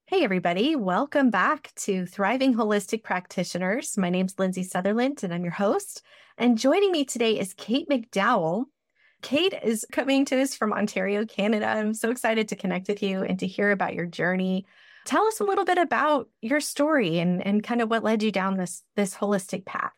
Hey, everybody. Welcome back to Thriving Holistic Practitioners. My name's Lindsay Sutherland, and I'm your host. And joining me today is Kate McDowell. Kate is coming to us from Ontario, Canada. I'm so excited to connect with you and to hear about your journey. Tell us a little bit about your story and kind of what led you down this holistic path.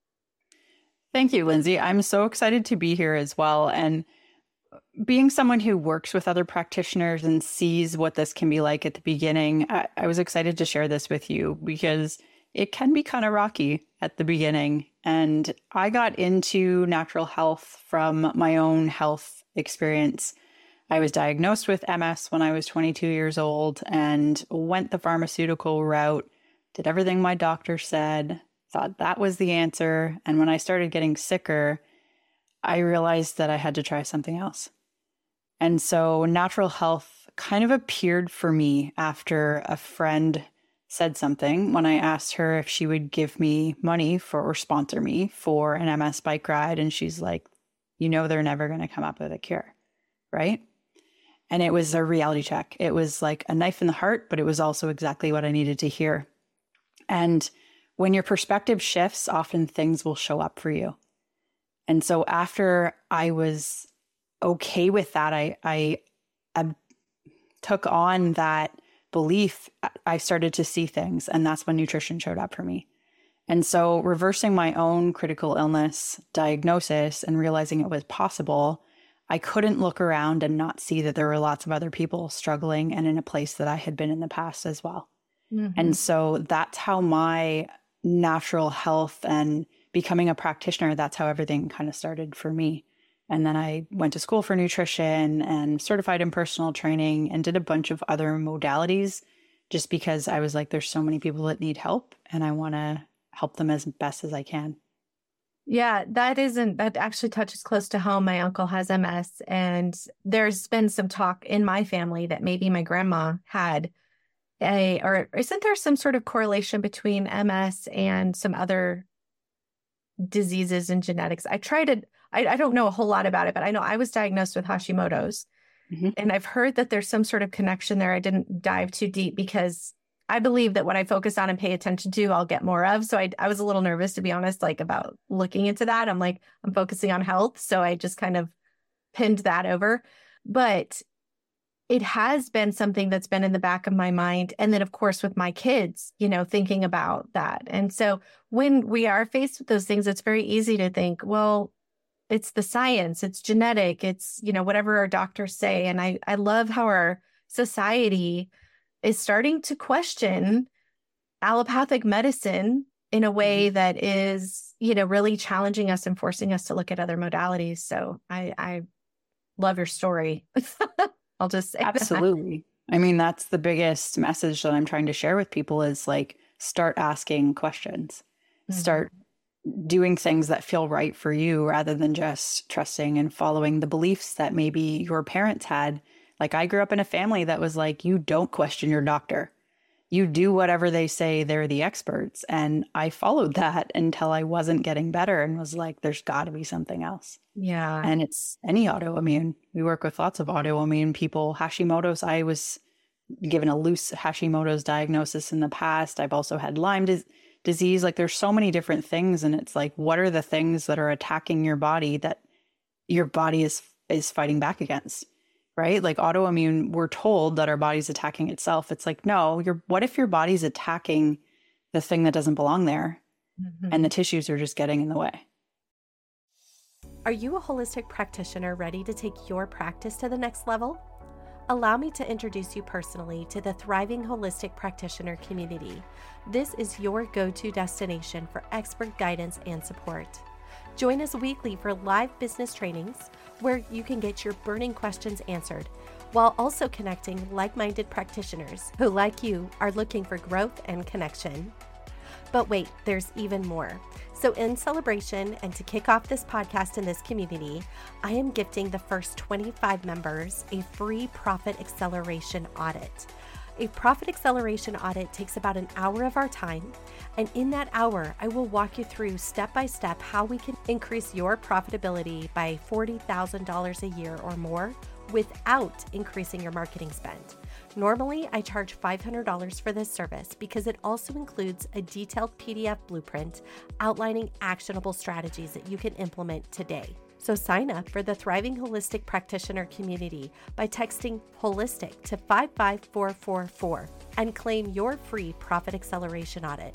Thank you, Lindsay. I'm so excited to be here as well. And being someone who works with other practitioners and sees what this can be like at the beginning, I was excited to share this with you because it can be kind of rocky at the beginning. And I got into natural health from my own health experience. I was diagnosed with MS when I was 22 years old and went the pharmaceutical route, did everything my doctor said, thought that was the answer. And when I started getting sicker, I realized that I had to try something else. And so natural health kind of appeared for me after a friend said something when I asked her if she would give me money for or sponsor me for an MS bike ride. And she's like, they're never going to come up with a cure, right? And it was a reality check. It was like a knife in the heart, but it was also exactly what I needed to hear. And when your perspective shifts, often things will show up for you. And so after I was okay with that, I took on that belief. I started to see things, and that's when nutrition showed up for me. And so reversing my own critical illness diagnosis and realizing it was possible, I couldn't look around and not see that there were lots of other people struggling and in a place that I had been in the past as well. Mm-hmm. And so that's how my natural health and becoming a practitioner, that's how everything kind of started for me. And then I went to school for nutrition and certified in personal training and did a bunch of other modalities just because I was like, there's so many people that need help and I want to help them as best as I can. Yeah, that actually touches close to home. My uncle has MS, and there's been some talk in my family that maybe my grandma had or isn't there some sort of correlation between MS and some other diseases and genetics? I don't know a whole lot about it, but I know I was diagnosed with Hashimoto's. Mm-hmm. And I've heard that there's some sort of connection there. I didn't dive too deep because I believe that what I focus on and pay attention to, I'll get more of. So I was a little nervous, to be honest, like about looking into that. I'm focusing on health. So I just kind of pinned that over. But it has been something that's been in the back of my mind. And then, of course, with my kids, thinking about that. And so when we are faced with those things, it's very easy to think, well, it's the science, it's genetic, it's, whatever our doctors say. And I love how our society is starting to question allopathic medicine in a way that is, really challenging us and forcing us to look at other modalities. So I love your story. I'll just say absolutely. That. I mean, that's the biggest message that I'm trying to share with people is like, start asking questions, start doing things that feel right for you rather than just trusting and following the beliefs that maybe your parents had. Like I grew up in a family that was like, you don't question your doctor. You do whatever they say, they're the experts. And I followed that until I wasn't getting better and was like, there's got to be something else. Yeah. And it's any autoimmune. We work with lots of autoimmune people. Hashimoto's, I was given a loose Hashimoto's diagnosis in the past. I've also had Lyme disease. Like there's so many different things. And it's like, what are the things that are attacking your body that your body is fighting back against? Right? Like autoimmune, we're told that our body's attacking itself. It's like, no, what if your body's attacking the thing that doesn't belong there and the tissues are just getting in the way? Are you a holistic practitioner ready to take your practice to the next level? Allow me to introduce you personally to the Thriving Holistic Practitioner community. This is your go-to destination for expert guidance and support. Join us weekly for live business trainings where you can get your burning questions answered while also connecting like-minded practitioners who, like you, are looking for growth and connection. But wait, there's even more. So in celebration and to kick off this podcast and this community, I am gifting the first 25 members a free profit acceleration audit. A profit acceleration audit takes about an hour of our time, and in that hour, I will walk you through step by step how we can increase your profitability by $40,000 a year or more without increasing your marketing spend. Normally, I charge $500 for this service because it also includes a detailed PDF blueprint outlining actionable strategies that you can implement today. So sign up for the Thriving Holistic Practitioner community by texting HOLISTIC to 55444 and claim your free Profit Acceleration Audit.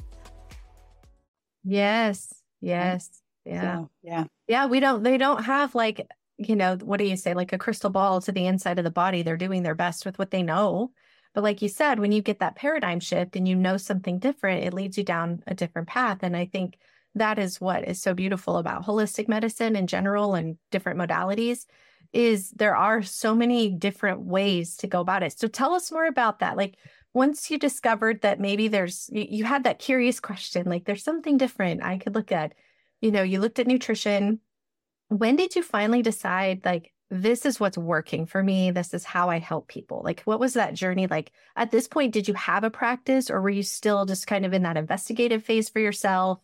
Yes. Yes. Yeah. So, yeah. Yeah. They don't have like, what do you say? Like a crystal ball to the inside of the body. They're doing their best with what they know. But like you said, when you get that paradigm shift and you know something different, it leads you down a different path. And I think that is what is so beautiful about holistic medicine in general and different modalities is there are so many different ways to go about it. So tell us more about that. Like once you discovered that maybe you had that curious question, like there's something different I could look at, you looked at nutrition. When did you finally decide like, this is what's working for me? This is how I help people. Like, what was that journey like? At this point, did you have a practice or were you still just kind of in that investigative phase for yourself?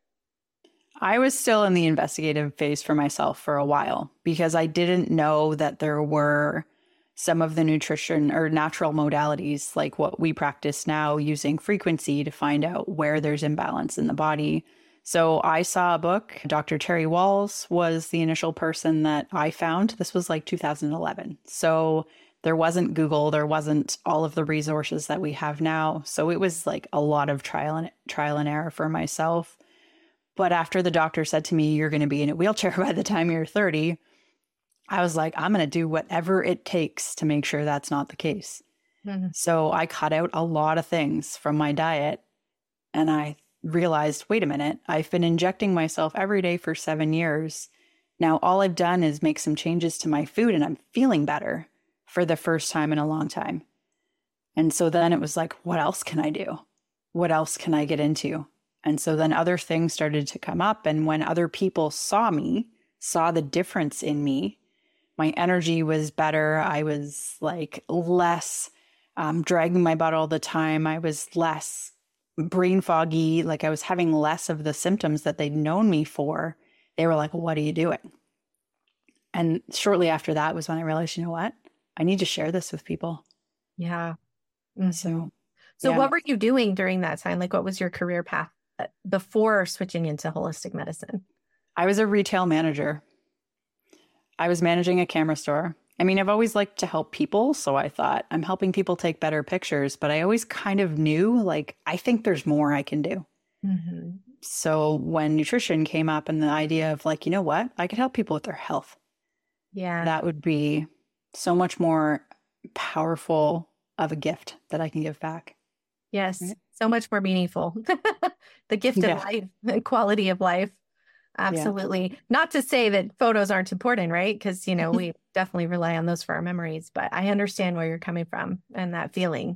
I was still in the investigative phase for myself for a while because I didn't know that there were some of the nutrition or natural modalities like what we practice now using frequency to find out where there's imbalance in the body. So I saw a book. Dr. Terry Walls was the initial person that I found. This was like 2011. So there wasn't Google. There wasn't all of the resources that we have now. So it was like a lot of trial and error for myself. But after the doctor said to me, you're going to be in a wheelchair by the time you're 30, I was like, I'm going to do whatever it takes to make sure that's not the case. Mm-hmm. So I cut out a lot of things from my diet and I realized, wait a minute, I've been injecting myself every day for 7 years. Now, all I've done is make some changes to my food and I'm feeling better for the first time in a long time. And so then it was like, what else can I do? What else can I get into? And so then other things started to come up. And when other people saw the difference in me, my energy was better. I was like less dragging my butt all the time. I was less brain foggy. Like I was having less of the symptoms that they'd known me for. They were like, what are you doing? And shortly after that was when I realized, you know what? I need to share this with people. Yeah. Mm-hmm. So what were you doing during that time? Like what was your career path before switching into holistic medicine? I was a retail manager. I was managing a camera store. I mean, I've always liked to help people. So I thought I'm helping people take better pictures, but I always kind of knew, like, I think there's more I can do. Mm-hmm. So when nutrition came up and the idea of like, you know what, I could help people with their health. Yeah. That would be so much more powerful of a gift that I can give back. Yes. Right? So much more meaningful. The gift of life, the quality of life. Absolutely. Yeah. Not to say that photos aren't important, right? Because, we definitely rely on those for our memories, but I understand where you're coming from and that feeling,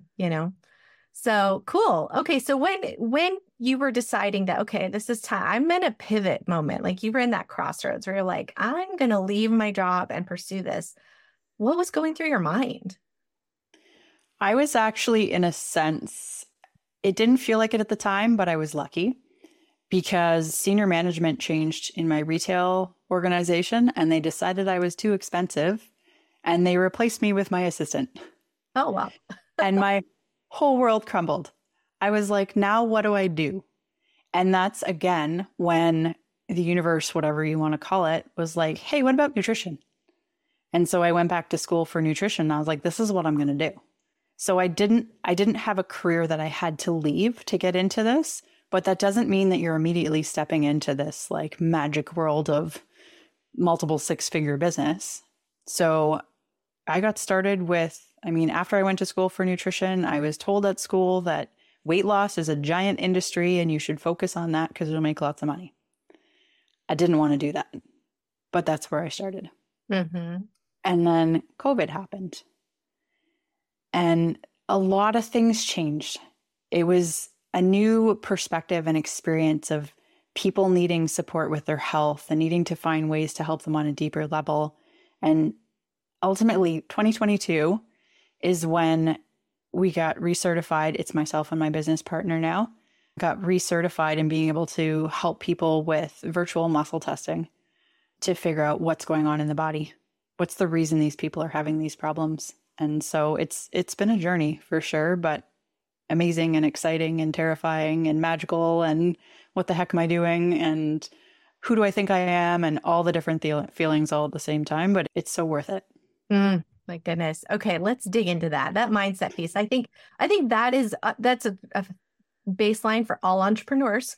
So cool. Okay. So when you were deciding that, okay, this is time, I'm in a pivot moment, like you were in that crossroads where you're like, I'm going to leave my job and pursue this. What was going through your mind? I was actually, in a sense, it didn't feel like it at the time, but I was lucky because senior management changed in my retail organization and they decided I was too expensive and they replaced me with my assistant. Oh, wow. And my whole world crumbled. I was like, now what do I do? And that's, again, when the universe, whatever you want to call it, was like, hey, what about nutrition? And so I went back to school for nutrition. I was like, this is what I'm going to do. So I didn't have a career that I had to leave to get into this, but that doesn't mean that you're immediately stepping into this like magic world of multiple six-figure business. So I got started with, after I went to school for nutrition, I was told at school that weight loss is a giant industry and you should focus on that because it'll make lots of money. I didn't want to do that, but that's where I started. Mm-hmm. And then COVID happened. And a lot of things changed. It was a new perspective and experience of people needing support with their health and needing to find ways to help them on a deeper level. And ultimately, 2022 is when we got recertified. It's myself and my business partner now, got recertified in being able to help people with virtual muscle testing to figure out what's going on in the body. What's the reason these people are having these problems? And so it's been a journey for sure, but amazing and exciting and terrifying and magical. And what the heck am I doing? And who do I think I am? And all the different feelings all at the same time, but it's so worth it. My goodness. Okay, let's dig into that mindset piece. I think that is that's a baseline for all entrepreneurs.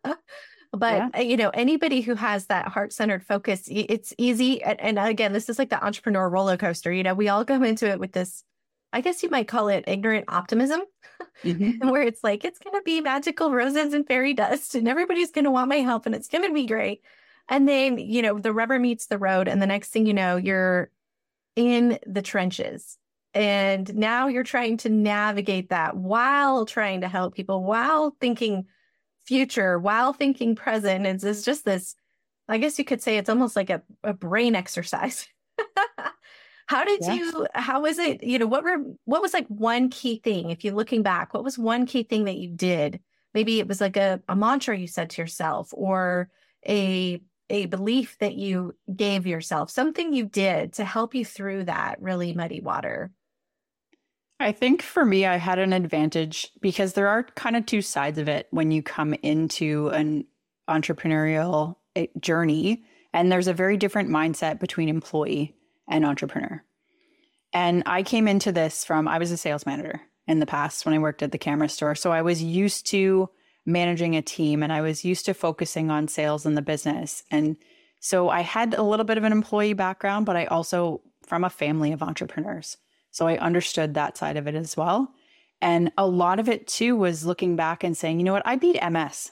But anybody who has that heart-centered focus, it's easy. And again, this is like the entrepreneur roller coaster. We all go into it with this, I guess you might call it ignorant optimism, where it's like, it's going to be magical roses and fairy dust and everybody's going to want my help and it's going to be great. And then, the rubber meets the road. And the next thing you know, you're in the trenches. And now you're trying to navigate that while trying to help people, while thinking future, while thinking present. It's just this, I guess you could say it's almost like a brain exercise. How was it, what was like one key thing, if you're looking back, what was one key thing that you did? Maybe it was like a mantra you said to yourself, or a belief that you gave yourself, something you did to help you through that really muddy water. I think for me, I had an advantage because there are kind of two sides of it when you come into an entrepreneurial journey. And there's a very different mindset between employee and entrepreneur. And I came into this I was a sales manager in the past when I worked at the camera store. So I was used to managing a team and I was used to focusing on sales in the business. And so I had a little bit of an employee background, but I also from a family of entrepreneurs. So I understood that side of it as well. And a lot of it too was looking back and saying, you know what, I beat MS.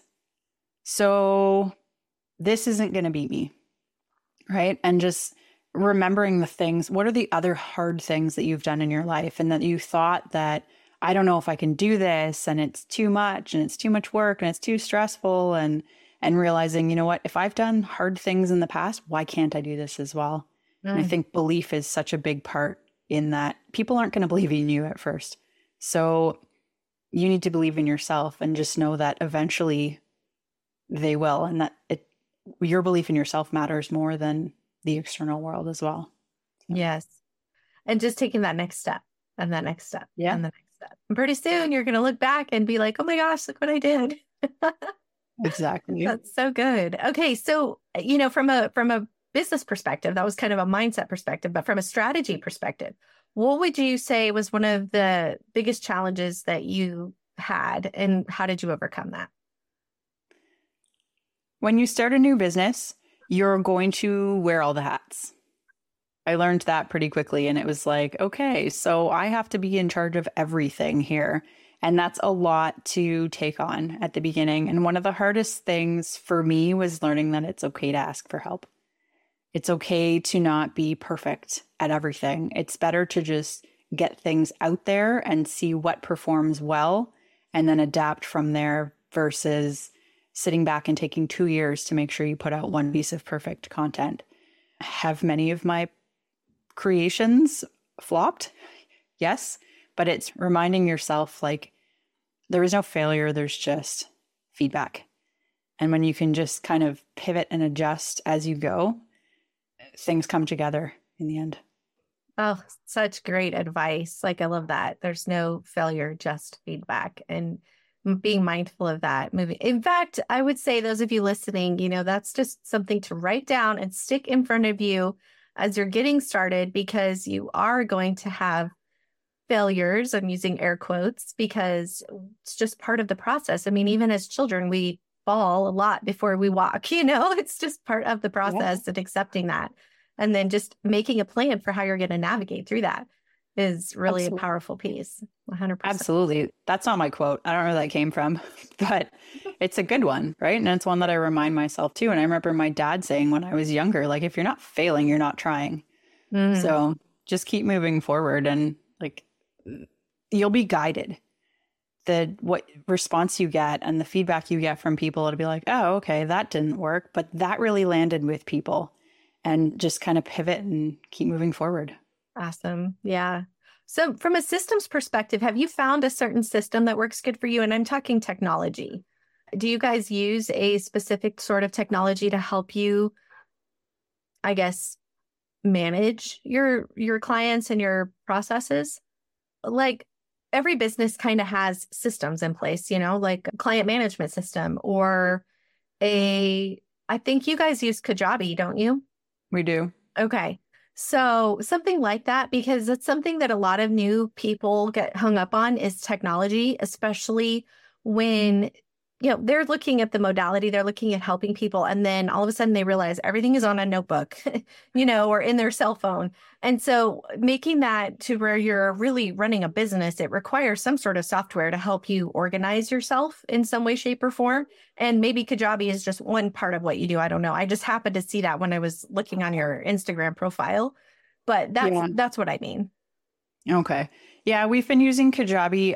So this isn't going to beat me. Right. And just remembering the things, what are the other hard things that you've done in your life and that you thought that I don't know if I can do this and it's too much and it's too much work and it's too stressful and realizing, you know what, if I've done hard things in the past, why can't I do this as well? And I think belief is such a big part in that. People aren't going to believe in you at first. So you need to believe in yourself and just know that eventually they will, and that your belief in yourself matters more than the external world as well. Yes. And just taking that next step and that next step and the next step. And pretty soon you're going to look back and be like, oh my gosh, look what I did. Exactly. That's so good. Okay. So, from a business perspective, that was kind of a mindset perspective, but from a strategy perspective, what would you say was one of the biggest challenges that you had and how did you overcome that? When you start a new business, you're going to wear all the hats. I learned that pretty quickly. And it was like, okay, so I have to be in charge of everything here. And that's a lot to take on at the beginning. And one of the hardest things for me was learning that it's okay to ask for help. It's okay to not be perfect at everything. It's better to just get things out there and see what performs well and then adapt from there versus sitting back and taking 2 years to make sure you put out one piece of perfect content. Have many of my creations flopped? Yes, but it's reminding yourself like there is no failure, there's just feedback. And when you can just kind of pivot and adjust as you go, things come together in the end. Oh, such great advice. Like, I love that. There's no failure, just feedback, and being mindful of that moving. In fact, I would say those of you listening, that's just something to write down and stick in front of you as you're getting started, because you are going to have failures. I'm using air quotes because it's just part of the process. I mean, even as children, we fall a lot before we walk, it's just part of the process and accepting that. And then just making a plan for how you're going to navigate through that is really a powerful piece. 100%. Absolutely. That's not my quote. I don't know where that came from, but it's a good one, right? And it's one that I remind myself too. And I remember my dad saying when I was younger, like, if you're not failing, you're not trying. So just keep moving forward and like, you'll be guided. What response you get and the feedback you get from people, it'll be like, oh, okay, that didn't work, but that really landed with people, and just kind of pivot and keep moving forward. Awesome. Yeah. So from a systems perspective, have you found a certain system that works good for you? And I'm talking technology. Do you guys use a specific sort of technology to help you, I guess, manage your clients and your processes. Like every business kind of has systems in place, like a client management system or I think you guys use Kajabi, don't you? We do. Okay. So something like that, because it's something that a lot of new people get hung up on is technology, especially when, they're looking at the modality, they're looking at helping people. And then all of a sudden they realize everything is on a notebook, or in their cell phone. And so making that to where you're really running a business, it requires some sort of software to help you organize yourself in some way, shape, or form. And maybe Kajabi is just one part of what you do. I don't know. I just happened to see that when I was looking on your Instagram profile, but that's what I mean. Okay. Yeah, we've been using Kajabi.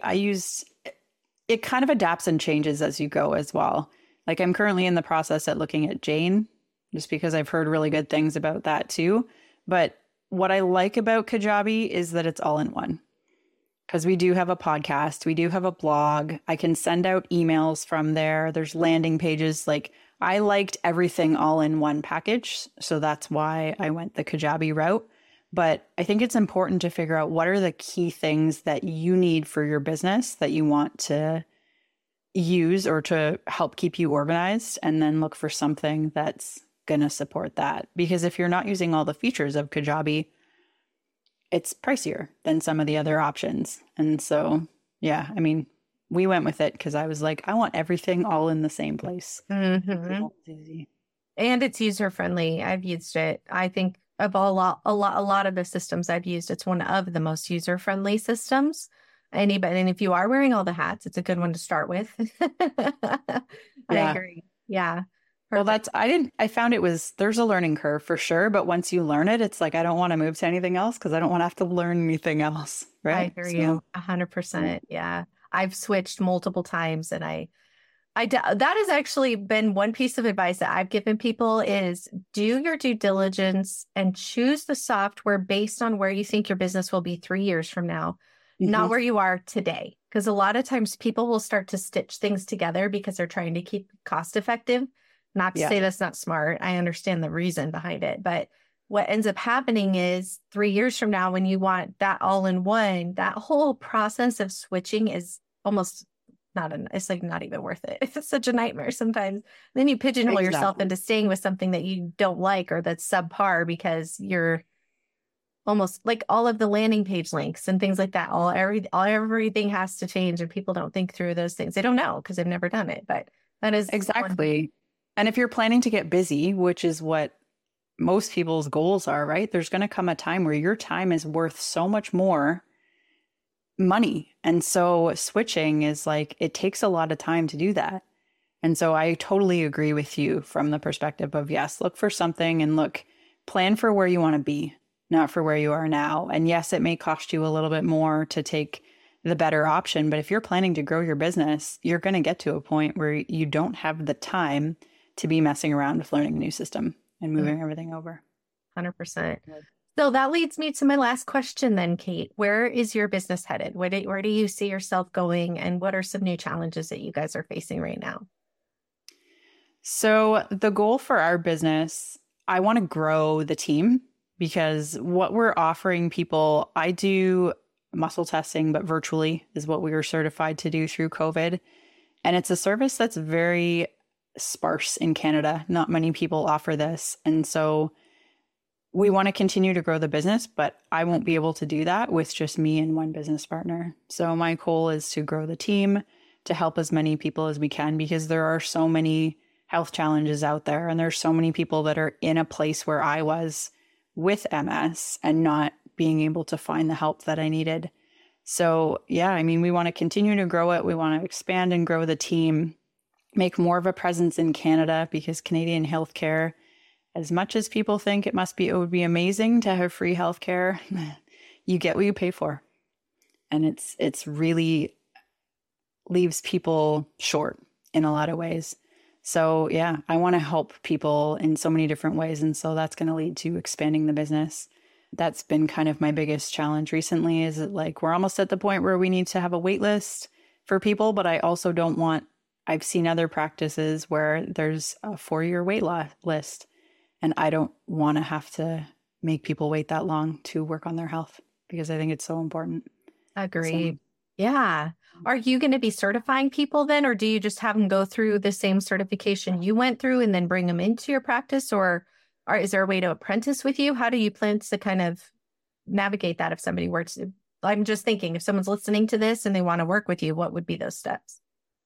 It kind of adapts and changes as you go as well. Like I'm currently in the process at looking at Jane, just because I've heard really good things about that too. But what I like about Kajabi is that it's all in one. Because we do have a podcast, we do have a blog. I can send out emails from there. There's landing pages. Like I liked everything all in one package. So that's why I went the Kajabi route. But I think it's important to figure out what are the key things that you need for your business that you want to use or to help keep you organized, and then look for something that's going to support that. Because if you're not using all the features of Kajabi, it's pricier than some of the other options. And so, yeah, I mean, we went with it because I was like, I want everything all in the same place. Mm-hmm. And it's user friendly. I've used it. I think of a lot of the systems I've used, it's one of the most user friendly systems. And if you are wearing all the hats, it's a good one to start with. I agree. Yeah. Perfect. Well, I found there's a learning curve for sure. But once you learn it, it's like, I don't want to move to anything else because I don't want to have to learn anything else. Right. I hear you 100%. Yeah. I've switched multiple times, and that has actually been one piece of advice that I've given people is do your due diligence and choose the software based on where you think your business will be 3 years from now, not where you are today. Because a lot of times people will start to stitch things together because they're trying to keep cost effective. Not to say that's not smart. I understand the reason behind it. But what ends up happening is 3 years from now, when you want that all in one, that whole process of switching is almost it's like not even worth it. It's such a nightmare sometimes. Then you pigeonhole yourself into staying with something that you don't like or that's subpar because you're almost like all of the landing page links and things like that. Everything has to change, and people don't think through those things. They don't know because they've never done it, but that is exactly. And if you're planning to get busy, which is what most people's goals are, right? There's going to come a time where your time is worth so much more money. And so switching is like, it takes a lot of time to do that. And so I totally agree with you from the perspective of, yes, look for something and plan for where you want to be, not for where you are now. And yes, it may cost you a little bit more to take the better option, but if you're planning to grow your business, you're going to get to a point where you don't have the time to be messing around with learning a new system and moving everything over. 100%. So that leads me to my last question then, Kate. Where is your business headed? Where do you see yourself going? And what are some new challenges that you guys are facing right now? So the goal for our business, I want to grow the team because what we're offering people, I do muscle testing, but virtually is what we were certified to do through COVID. And it's a service that's very sparse in Canada. Not many people offer this. And so we want to continue to grow the business, but I won't be able to do that with just me and one business partner. So my goal is to grow the team, to help as many people as we can, because there are so many health challenges out there. And there's so many people that are in a place where I was with MS and not being able to find the help that I needed. So yeah, I mean, we want to continue to grow it. We want to expand and grow the team, make more of a presence in Canada, because Canadian healthcare, as much as people think it would be amazing to have free healthcare, you get what you pay for. And it's really leaves people short in a lot of ways. So yeah, I want to help people in so many different ways. And so that's going to lead to expanding the business. That's been kind of my biggest challenge recently, is that we're almost at the point where we need to have a wait list for people, but I also don't want, I've seen other practices where there's a 4-year wait list. And I don't want to have to make people wait that long to work on their health, because I think it's so important. Agreed. Yeah. Are you going to be certifying people then, or do you just have them go through the same certification you went through and then bring them into your practice? Or is there a way to apprentice with you? How do you plan to kind of navigate that if somebody were to? I'm just thinking, if someone's listening to this and they want to work with you, what would be those steps?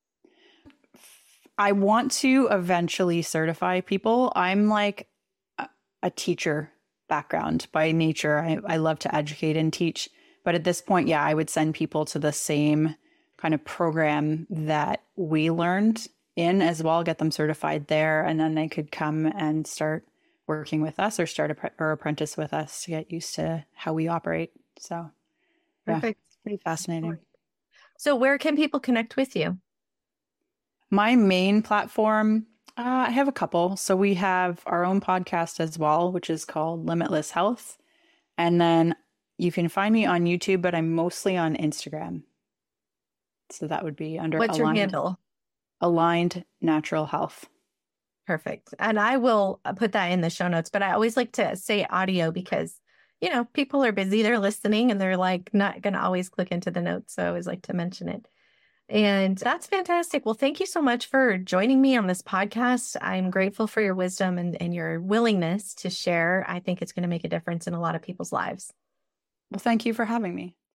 I want to eventually certify people. I'm like a teacher background by nature. I love to educate and teach. But at this point, yeah, I would send people to the same kind of program that we learned in as well, get them certified there, and then they could come and start working with us or start or apprentice with us to get used to how we operate. So, Perfect. Yeah, pretty fascinating. So where can people connect with you? My main platform, I have a couple. So we have our own podcast as well, which is called Limitless Health. And then you can find me on YouTube, but I'm mostly on Instagram. So that would be under What's your handle? Aligned Natural Health. Perfect. And I will put that in the show notes, but I always like to say audio because, you know, people are busy, they're listening and they're like not going to always click into the notes. So I always like to mention it. And that's fantastic. Well, thank you so much for joining me on this podcast. I'm grateful for your wisdom and your willingness to share. I think it's going to make a difference in a lot of people's lives. Well, thank you for having me.